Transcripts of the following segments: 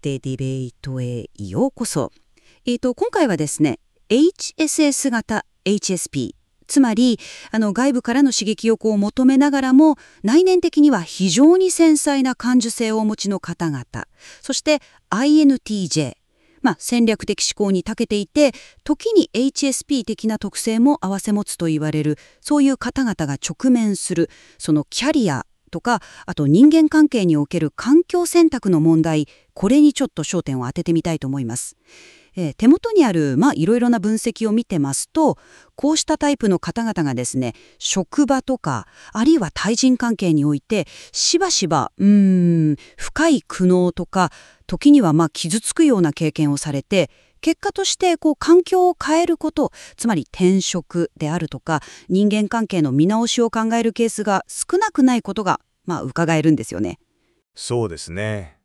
てディベートへようこそ。今回はですね、HSS 型 HSP、つまり外部からの刺激を求めながらも内燃的には非常に繊細な感受性をお持ちの方々、そして INTJ、戦略的思考に長けていて、時に HSP 的な特性も併せ持つと言われる、そういう方々が直面するそのキャリアとか、あと人間関係における環境選択の問題、これにちょっと焦点を当ててみたいと思います。手元にあるいろいろな分析を見てますと、こうしたタイプの方々がですね、職場とかあるいは対人関係においてしばしば深い苦悩とか、時には傷つくような経験をされて、結果として環境を変えること、つまり転職であるとか人間関係の見直しを考えるケースが少なくないことが伺えるんですよね。 そうですね。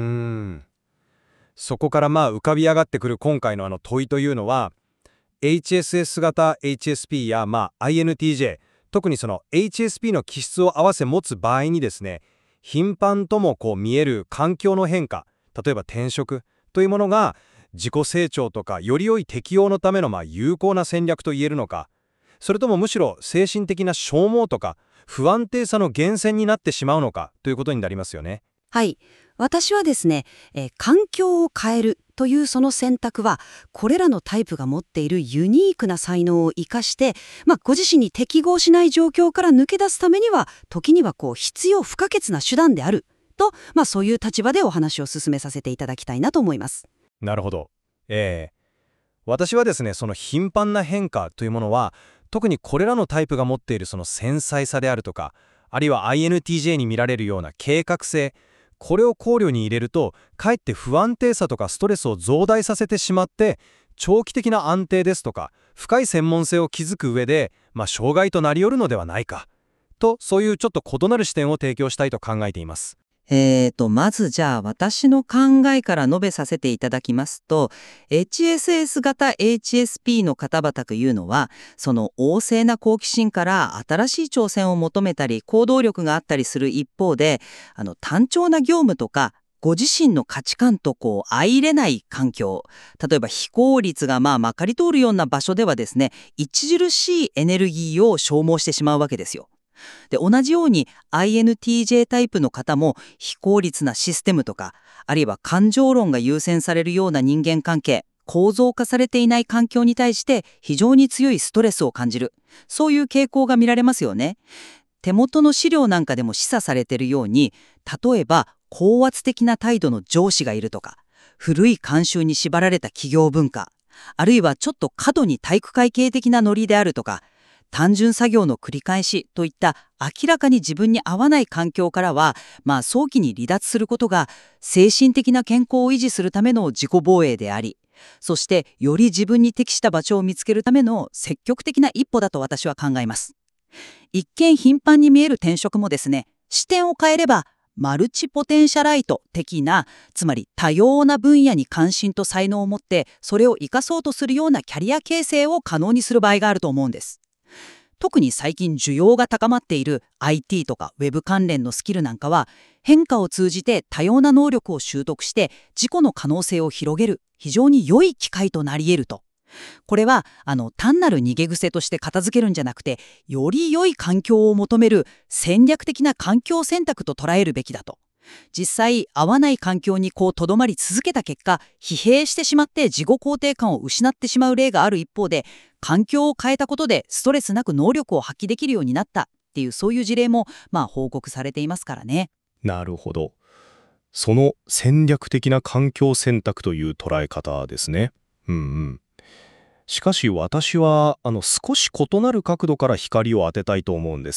そこから浮かび上がってくる今回の問いというのは、HSS 型 HSP やINTJ、特にその HSP の気質を合わせ持つ場合にですね、頻繁とも見える環境の変化、例えば転職というものが自己成長とかより良い適応のための有効な戦略と言えるのか、それともむしろ精神的な消耗とか不安定さの源泉になってしまうのかということになりますよね。 はい。私はですね、環境を変えるというその選択は、これらのタイプが持っているユニークな才能を生かして、ご自身に適合しない状況から抜け出すためには、時には必要不可欠な手段であると、そういう立場でお話を進めさせていただきたいなと思います。 なるほど。私はですね、その頻繁な変化というものは、特にこれらのタイプが持っているその繊細さであるとか、あるいは INTJ に見られるような計画性、これを考慮に入れると、かえって不安定さとかストレスを増大させてしまって、長期的な安定ですとか、深い専門性を築く上で、障害となり得るのではないか、と、そういうちょっと異なる視点を提供したいと考えています。 まずじゃあ私の考えから述べさせていただきますと、HSS 型 HSP の方々というのは、その旺盛な好奇心から新しい挑戦を求めたり、行動力があったりする一方で、単調な業務とか、ご自身の価値観と相入れない環境、例えば非効率がまかり通るような場所ではですね、著しいエネルギーを消耗してしまうわけですよ。で、同じように INTJ タイプの方も非効率なシステムとか、あるいは感情論が優先されるような人間関係、構造化されていない環境に対して非常に強いストレスを感じる。そういう傾向が見られますよね。手元の資料なんかでも示唆されているように、例えば高圧的な態度の上司がいるとか、古い慣習に縛られた企業文化、あるいはちょっと過度に体育会系的なノリであるとか、単純作業の繰り返しといった明らかに自分に合わない環境からは、早期に離脱することが精神的な健康を維持するための自己防衛であり、そしてより自分に適した場所を見つけるための積極的な一歩だと私は考えます。一見頻繁に見える転職もですね、視点を変えればマルチポテンシャライト的な、つまり多様な分野に関心と才能を持ってそれを生かそうとするようなキャリア形成を可能にする場合があると思うんです。特に最近需要が高まっている IT とか Web 関連のスキルなんかは、変化を通じて多様な能力を習得して自己の可能性を広げる非常に良い機会となり得ると。これは単なる逃げ癖として片付けるんじゃなくて、より良い環境を求める戦略的な環境選択と捉えるべきだと。実際合わない環境にとどまり続けた結果、疲弊してしまって自己肯定感を失ってしまう例がある一方で、環境を変えたことでストレスなく能力を発揮できるようになったっていう、そういう事例も報告されていますからね。 なるほど。その戦略的な環境選択という捉え方ですね。しかし私は少し異なる角度から光を当てたいと思うんです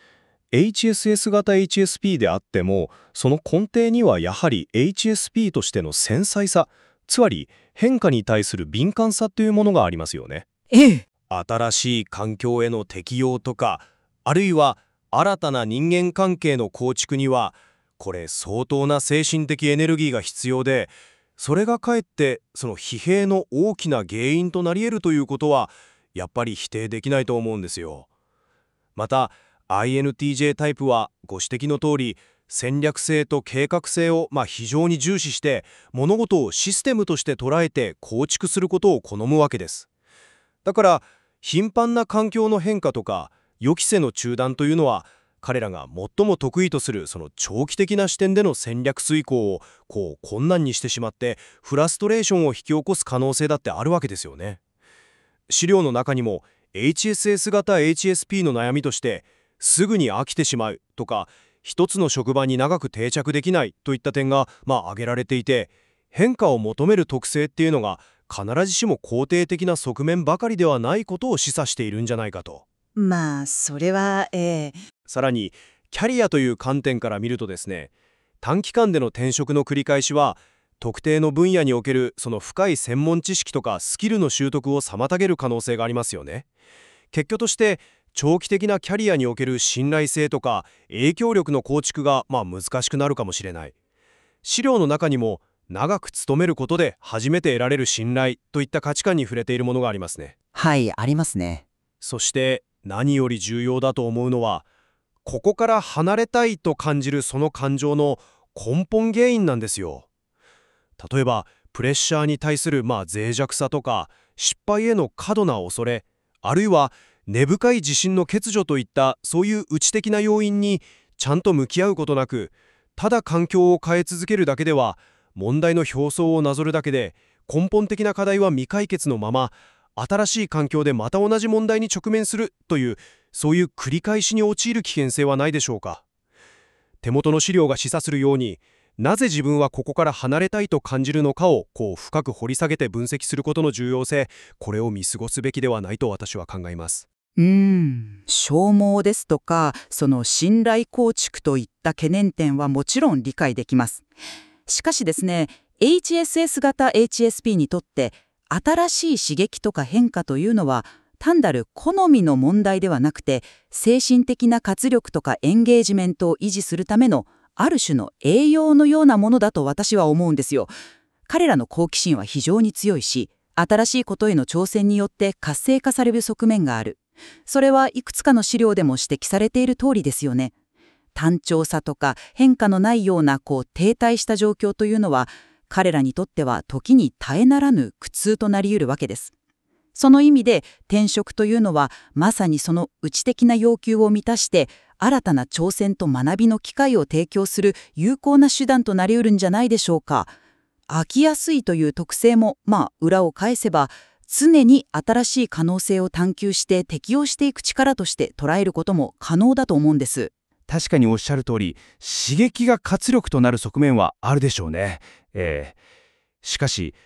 。HSS 型 HSP であっても、その根底にはやはり HSP としての繊細さ、つまり変化に対する敏感さというものがありますよね。新しい環境への適応とか、あるいは新たな人間関係の構築には、これ相当な精神的エネルギーが必要で、それがかえってその疲弊の大きな原因となり得るということは、やっぱり否定できないと思うんですよ。また、INTJ タイプはご指摘の通り、 戦略性と計画性を非常に重視して、物事をシステムとして捉えて構築することを好むわけです。だから頻繁な環境の変化とか予期せの中断というのは、彼らが最も得意とするその長期的な視点での戦略遂行を困難にしてしまって、フラストレーションを引き起こす可能性だってあるわけですよね。資料の中にも HSS 型 HSP の悩みとして、すぐに飽きてしまうとか、一つの職場に長く定着できないといった点が挙げられていて、変化を求める特性っていうのが必ずしも肯定的な側面ばかりではないことを示唆しているんじゃないかと。 それはさらにキャリアという観点から見るとですね、短期間での転職の繰り返しは特定の分野におけるその深い専門知識とかスキルの習得を妨げる可能性がありますよね。結果として長期的なキャリアにおける信頼性とか影響力の構築が難しくなるかもしれない。資料の中にも長く勤めることで初めて得られる信頼といった価値観に触れているものがありますね。 はい、ありますね。 そして何より重要だと思うのは、ここから離れたいと感じるその感情の根本原因なんですよ。例えばプレッシャーに対する脆弱さとか、失敗への過度な恐れ、あるいは根深い自信の欠如といったそういう内的な要因にちゃんと向き合うことなく、ただ環境を変え続けるだけでは、問題の表層をなぞるだけで根本的な課題は未解決のまま、新しい環境でまた同じ問題に直面するという、そういう繰り返しに陥る危険性はないでしょうか。手元の資料が示唆するように、なぜ自分はここから離れたいと感じるのかを深く掘り下げて分析することの重要性、これを見過ごすべきではないと私は考えます。 消耗ですとか、その信頼構築といった懸念点はもちろん理解できます。しかしですね、HSS 型 HSP にとって新しい刺激とか変化というのは単なる好みの問題ではなくて、精神的な活力とかエンゲージメントを維持するためのある種の栄養のようなものだと私は思うんですよ。彼らの好奇心は非常に強いし、新しいことへの挑戦によって活性化される側面がある。それはいくつかの資料でも指摘されている通りですよね。単調さとか変化のないような停滞した状況というのは、彼らにとっては時に絶えならぬ苦痛となり得るわけです。その意味で転職というのはまさにその内的な要求を満たして新たな挑戦と学びの機会を提供する有効な手段となり得るんじゃないでしょうか。飽きやすいという特性も裏を返せば常に新しい可能性を探求して適応していく力として捉えることも可能だと思うんです。 確かにおっしゃる通り、刺激が活力となる側面はあるでしょうね。しかし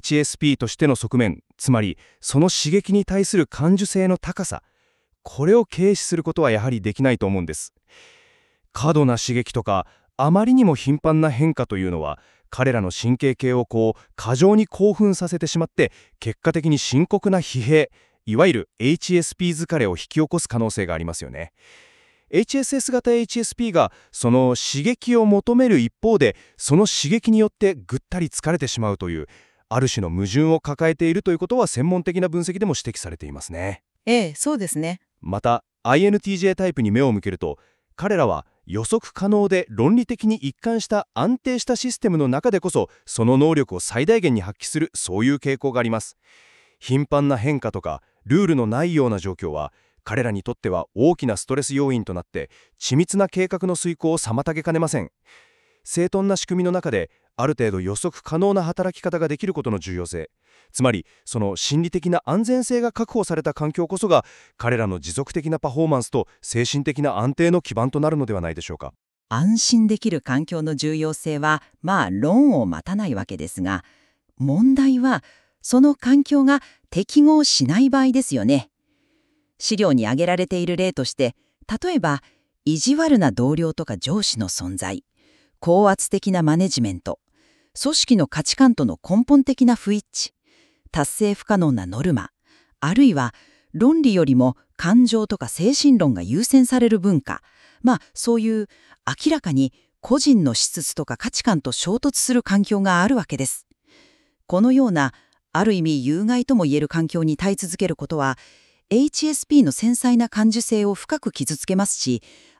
HSP としての側面、つまりその刺激に対する感受性の高さ、これを軽視することはやはりできないと思うんです。過度な刺激とかあまりにも頻繁な変化というのは、彼らの神経系を過剰に興奮させてしまって、結果的に深刻な疲弊、いわゆる HSP 疲れを引き起こす可能性がありますよね。HSS 型 HSP がその刺激を求める一方で、その刺激によってぐったり疲れてしまうという、ある種の矛盾を抱えているということは専門的な分析でも指摘されていますね。 そうですね。 また INTJ タイプに目を向けると、彼らは予測可能で論理的に一貫した安定したシステムの中でこそその能力を最大限に発揮する、そういう傾向があります。頻繁な変化とかルールのないような状況は彼らにとっては大きなストレス要因となって緻密な計画の遂行を妨げかねません。整頓な仕組みの中である程度予測可能な働き方ができることの重要性、つまりその心理的な安全性が確保された環境こそが彼らの持続的なパフォーマンスと精神的な安定の基盤となるのではないでしょうか。 安心できる環境の重要性は論を待たないわけですが、問題はその環境が適合しない場合ですよね。資料に挙げられている例として、例えば意地悪な同僚とか上司の存在、高圧的なマネジメント、組織の価値観との根本的な不一致、達成不可能なノルマ、あるいは論理よりも感情とか精神論が優先される文化、そういう明らかに個人の資質とか価値観と衝突する環境があるわけです。このようなある意味有害とも言える環境に耐え続けることは、HSP の繊細な感受性を深く傷つけますし、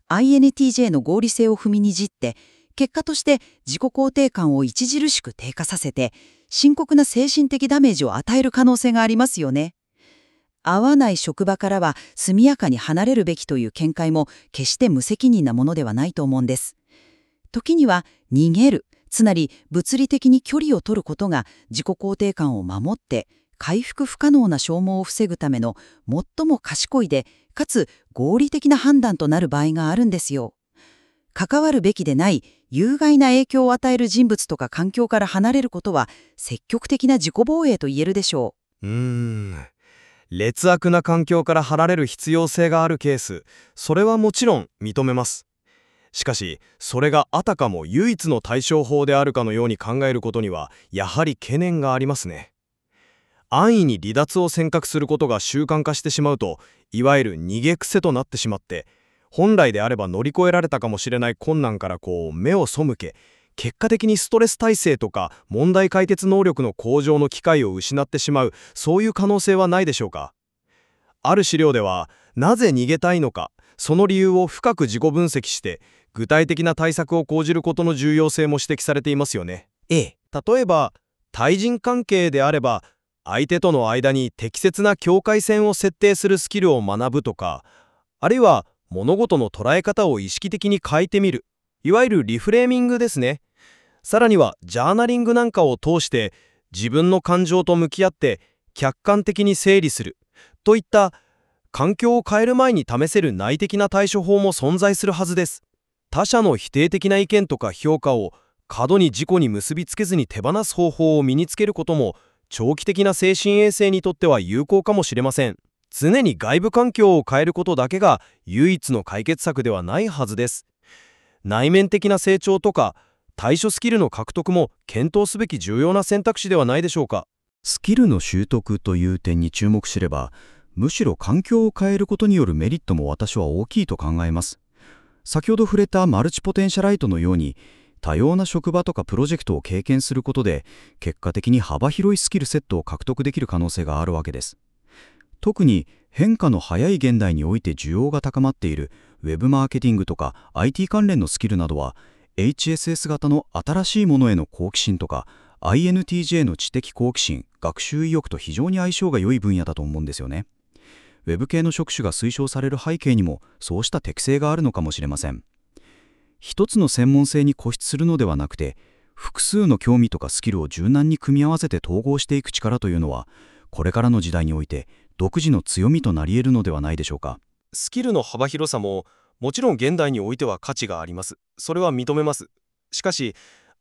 INTJ の合理性を踏みにじって、結果として自己肯定感を著しく低下させて、深刻な精神的ダメージを与える可能性がありますよね。合わない職場からは速やかに離れるべきという見解も決して無責任なものではないと思うんです。時には逃げる、つまり物理的に距離を取ることが自己肯定感を守って回復不可能な消耗を防ぐための最も賢いで、かつ合理的な判断となる場合があるんですよ。関わるべきでない有害な影響を与える人物とか環境から離れることは積極的な自己防衛と言えるでしょう。 劣悪な環境から離れる必要性があるケース、それはもちろん認めます。しかし、それがあたかも唯一の対処法であるかのように考えることには、やはり懸念がありますね。安易に離脱を選択することが習慣化してしまうと、いわゆる逃げ癖となってしまって、本来であれば乗り越えられたかもしれない困難から目を背け、結果的にストレス耐性とか問題解決能力の向上の機会を失ってしまう、そういう可能性はないでしょうか。ある資料では、なぜ逃げたいのか、その理由を深く自己分析して、具体的な対策を講じることの重要性も指摘されていますよね。例えば、対人関係であれば、相手との間に適切な境界線を設定するスキルを学ぶとか、あるいは物事の捉え方を意識的に変えてみる、いわゆるリフレーミングですね。さらにはジャーナリングなんかを通して自分の感情と向き合って客観的に整理するといった環境を変える前に試せる内的な対処法も存在するはずです。他者の否定的な意見とか評価を過度に自己に結びつけずに手放す方法を身につけることも長期的な精神衛生にとっては有効かもしれません。常に外部環境を変えることだけが唯一の解決策ではないはずです。内面的な成長とか対処スキルの獲得も検討すべき重要な選択肢ではないでしょうか。 スキルの習得という点に注目すれば、むしろ環境を変えることによるメリットも私は大きいと考えます。先ほど触れたマルチポテンシャライトのように、多様な職場とかプロジェクトを経験することで、結果的に幅広いスキルセットを獲得できる可能性があるわけです。特に変化の早い現代において需要が高まっているウェブマーケティングとか IT 関連のスキルなどは、HSS 型の新しいものへの好奇心とか INTJ の知的好奇心、学習意欲と非常に相性が良い分野だと思うんですよね。ウェブ系の職種が推奨される背景にもそうした適性があるのかもしれません。一つの専門性に固執するのではなくて、複数の興味とかスキルを柔軟に組み合わせて統合していく力というのは、これからの時代において独自の強みとなり得るのではないでしょうか。 スキルの幅広さももちろん現代においては価値があります。それは認めます。しかし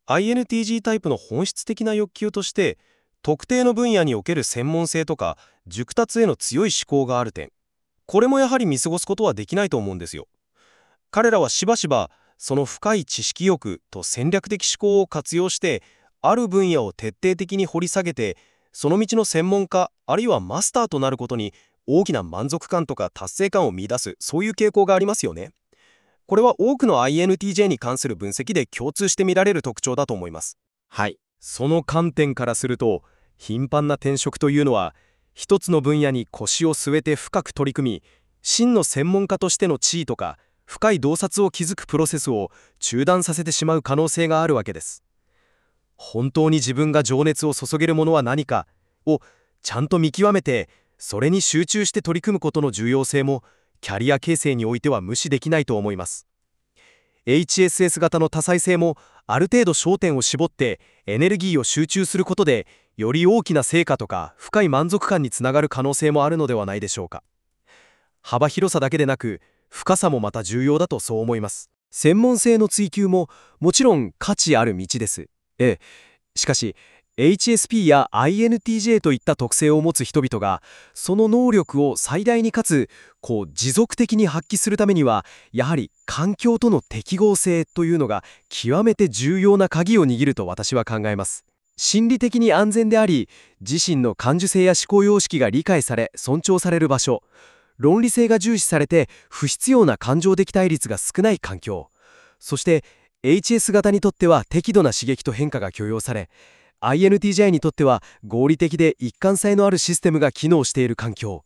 INTG タイプの本質的な欲求として、特定の分野における専門性とか熟達への強い思考がある点、これもやはり見過ごすことはできないと思うんですよ。彼らはしばしばその深い知識欲と戦略的思考を活用して、ある分野を徹底的に掘り下げて、その道の専門家あるいはマスターとなることに大きな満足感とか達成感を見出す、そういう傾向がありますよね。これは多くの INTJ に関する分析で共通して見られる特徴だと思います。その観点からすると、頻繁な転職というのは一つの分野に腰を据えて深く取り組み、真の専門家としての地位とか深い洞察を築くプロセスを中断させてしまう可能性があるわけです。本当に自分が情熱を注げるものは何かをちゃんと見極めて、それに集中して取り組むことの重要性もキャリア形成においては無視できないと思います。HSS 型の多彩性もある程度焦点を絞ってエネルギーを集中することで、より大きな成果とか深い満足感につながる可能性もあるのではないでしょうか。幅広さだけでなく深さもまた重要だとそう思います。専門性の追求ももちろん価値ある道です。しかしHSP や INTJ といった特性を持つ人々がその能力を最大にかつ持続的に発揮するためには、やはり環境との適合性というのが極めて重要な鍵を握ると私は考えます。心理的に安全であり、自身の感受性や思考様式が理解され尊重される場所、論理性が重視されて不必要な感情的対立が少ない環境、そして HS 型にとっては適度な刺激と変化が許容され、INTJ にとっては合理的で一貫性のあるシステムが機能している環境、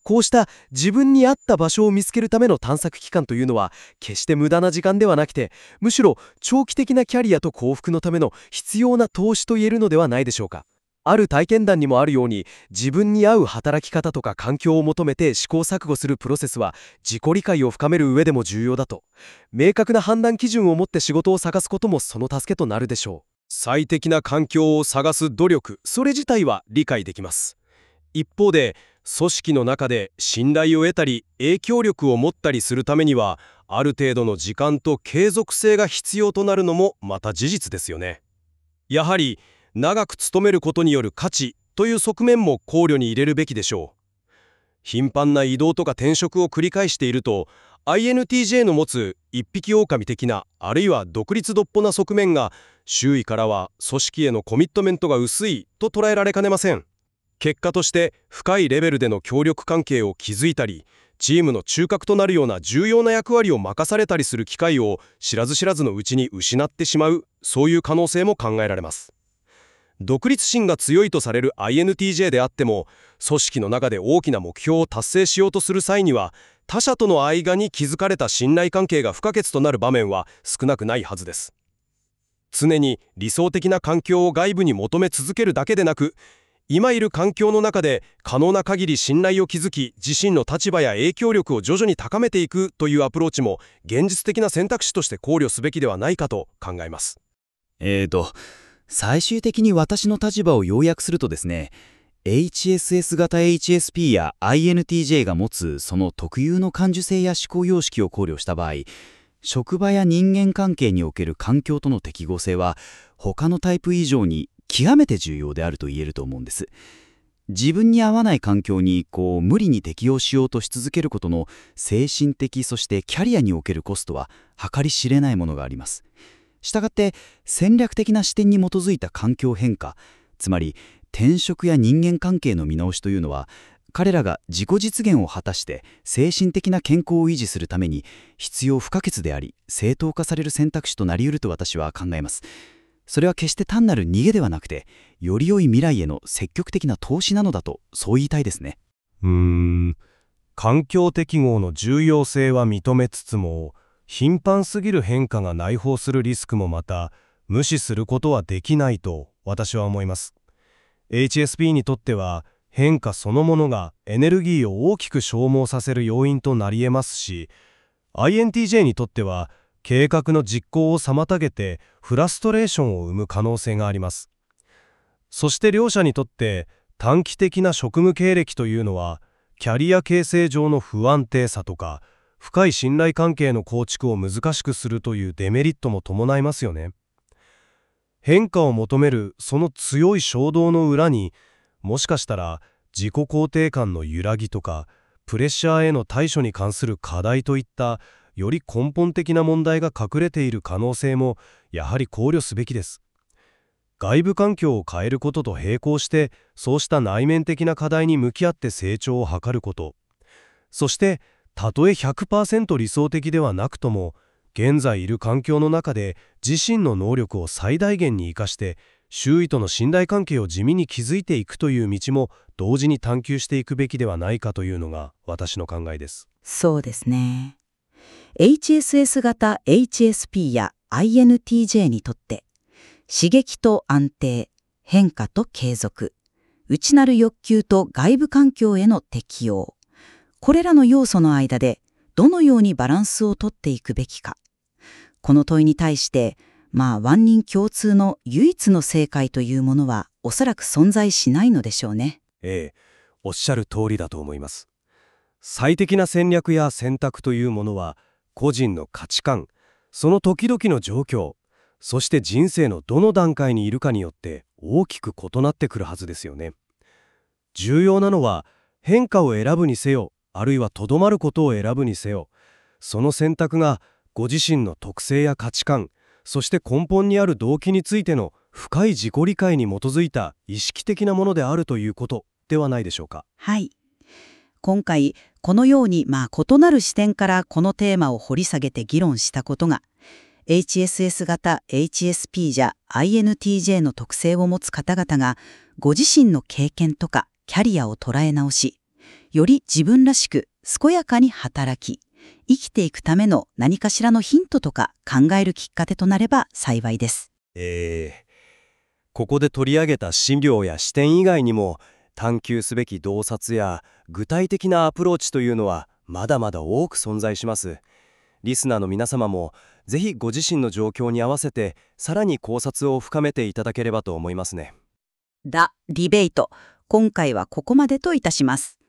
こうした自分に合った場所を見つけるための探索期間というのは決して無駄な時間ではなくて、むしろ長期的なキャリアと幸福のための必要な投資と言えるのではないでしょうか。ある体験談にもあるように、自分に合う働き方とか環境を求めて試行錯誤するプロセスは自己理解を深める上でも重要だと。明確な判断基準を持って仕事を探すこともその助けとなるでしょう。最適な環境を探す努力、それ自体は理解できます。一方で、組織の中で信頼を得たり影響力を持ったりするためには、ある程度の時間と継続性が必要となるのもまた事実ですよね。やはり長く勤めることによる価値という側面も考慮に入れるべきでしょう。頻繁な移動とか転職を繰り返していると、INTJ の持つ一匹狼的な、あるいは独立独歩な側面が周囲からは組織へのコミットメントが薄いと捉えられかねません。結果として深いレベルでの協力関係を築いたり、チームの中核となるような重要な役割を任されたりする機会を知らず知らずのうちに失ってしまう、そういう可能性も考えられます。独立心が強いとされる INTJ であっても、組織の中で大きな目標を達成しようとする際には、他者との間に築かれた信頼関係が不可欠となる場面は少なくないはずです。常に理想的な環境を外部に求め続けるだけでなく、今いる環境の中で可能な限り信頼を築き、自身の立場や影響力を徐々に高めていくというアプローチも現実的な選択肢として考慮すべきではないかと考えます。 最終的に私の立場を要約するとですね、HSS 型 HSP や INTJ が持つその特有の感受性や思考様式を考慮した場合、職場や人間関係における環境との適合性は他のタイプ以上に極めて重要であると言えると思うんです。自分に合わない環境に無理に適応しようとし続けることの精神的、そしてキャリアにおけるコストは計り知れないものがあります。したがって戦略的な視点に基づいた環境変化、つまり転職や人間関係の見直しというのは、彼らが自己実現を果たして精神的な健康を維持するために必要不可欠であり、正当化される選択肢となり得ると私は考えます。それは決して単なる逃げではなくて、より良い未来への積極的な投資なのだと、そう言いたいですね。 環境適合の重要性は認めつつも、頻繁すぎる変化が内包するリスクもまた無視することはできないと私は思います。HSP にとっては変化そのものがエネルギーを大きく消耗させる要因となり得ますし、 INTJ にとっては計画の実行を妨げてフラストレーションを生む可能性があります。そして両者にとって短期的な職務経歴というのは、キャリア形成上の不安定さとか深い信頼関係の構築を難しくするというデメリットも伴いますよね。変化を求めるその強い衝動の裏に、もしかしたら自己肯定感の揺らぎとかプレッシャーへの対処に関する課題といったより根本的な問題が隠れている可能性もやはり考慮すべきです。外部環境を変えることと並行して、そうした内面的な課題に向き合って成長を図ること、そしてたとえ 100% 理想的ではなくとも、現在いる環境の中で自身の能力を最大限に生かして周囲との信頼関係を地味に築いていくという道も同時に探求していくべきではないかというのが私の考えです。 そうですね。HSS 型 HSP や INTJ にとって刺激と安定、変化と継続、内なる欲求と外部環境への適応、これらの要素の間でどのようにバランスをとっていくべきか。この問いに対して、万人共通の唯一の正解というものはおそらく存在しないのでしょうね。 おっしゃる通りだと思います。最適な戦略や選択というものは、個人の価値観、その時々の状況、そして人生のどの段階にいるかによって大きく異なってくるはずですよね。重要なのは、変化を選ぶにせよ、あるいはとどまることを選ぶにせよ、その選択がご自身の特性や価値観、そして根本にある動機についての深い自己理解に基づいた意識的なものであるということではないでしょうか。 はい。今回このように異なる視点からこのテーマを掘り下げて議論したことが、HSS 型 HSP じゃ INTJ の特性を持つ方々がご自身の経験とかキャリアを捉え直し、 より自分らしく健やかに働き、生きていくための何かしらのヒントとか考えるきっかけとなれば幸いです。 ここで取り上げた資料や視点以外にも、探求すべき洞察や具体的なアプローチというのはまだまだ多く存在します。リスナーの皆様もぜひご自身の状況に合わせてさらに考察を深めていただければと思いますね。 リベート。今回はここまでといたします。